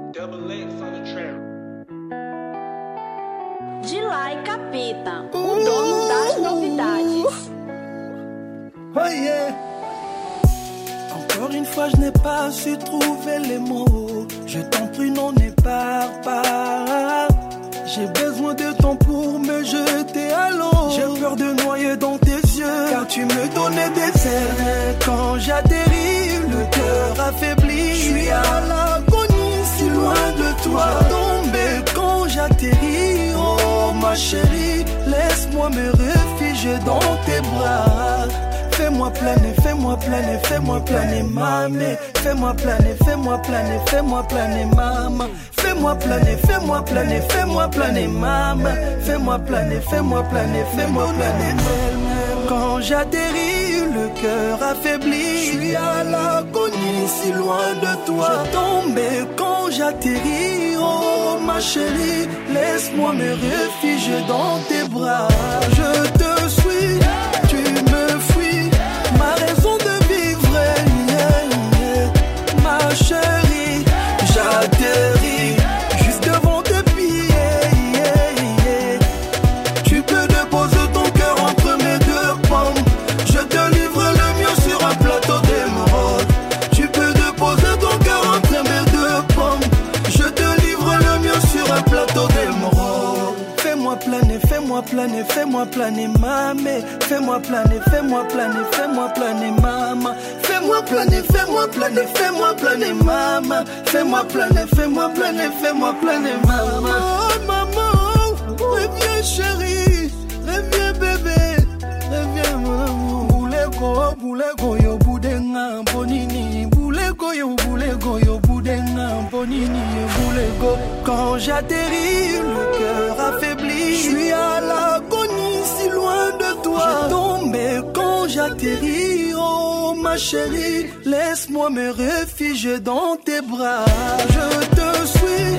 Double X on the track. Dilai Capeta, o dono das novidades. Oh yeah. Encore une fois, je n'ai pas su trouver les mots. Je t'en prie, non, n'épare pas. J'ai besoin de temps pour me jeter à l'eau. J'ai peur de noyer dans tes yeux, car tu me donnais des ailes. Quand j'atterris, le cœur affaibli, je suis à l'agonie, si loin de toi. Tombé quand j'atterris, oh ma chérie, laisse-moi me réfugier dans tes bras. Fais-moi planer, fais-moi planer, fais-moi planer, mamé. Fais-moi planer, fais-moi planer, fais-moi planer, maman. Fais-moi planer, fais-moi planer, fais-moi planer, maman. Fais-moi planer, fais-moi planer, fais-moi planer. Quand j'atterris, le cœur affaibli, je suis à l'agonie, si loin de toi. Je tombé quand j'atterris, oh ma chérie, laisse-moi me réfugier dans tes bras. Je te suis, tu me fuis, ma raison de vivre, yeah, yeah. Ma chérie, j'atterris juste devant tes pieds, yeah, yeah. Tu peux déposer ton cœur entre mes deux pommes. Je te livre le mien sur un plateau d'émeraude. Tu peux déposer ton cœur entre mes deux pommes. Je te livre le mien sur un plateau d'émeraude. Fais-moi planer, fais-moi planer, fais-moi planer, mamé. Fais-moi planer, fais-moi planer, fais-moi planer, maman. Fais-moi planer, fais-moi planer, fais-moi planer, maman. Fais-moi planer, fais-moi planer, fais-moi planer, maman. Oh maman, reviens chérie, reviens bébé, reviens mon amour. Boulego yo budenga bonini, boulego yo budenga bonini, boulego. Quand j'atterris, le cœur affaibli, je suis à l'agonie, si loin de toi. J'ai tombé quand j'atterris, oh ma chérie, laisse-moi me réfugier dans tes bras. Je te suis,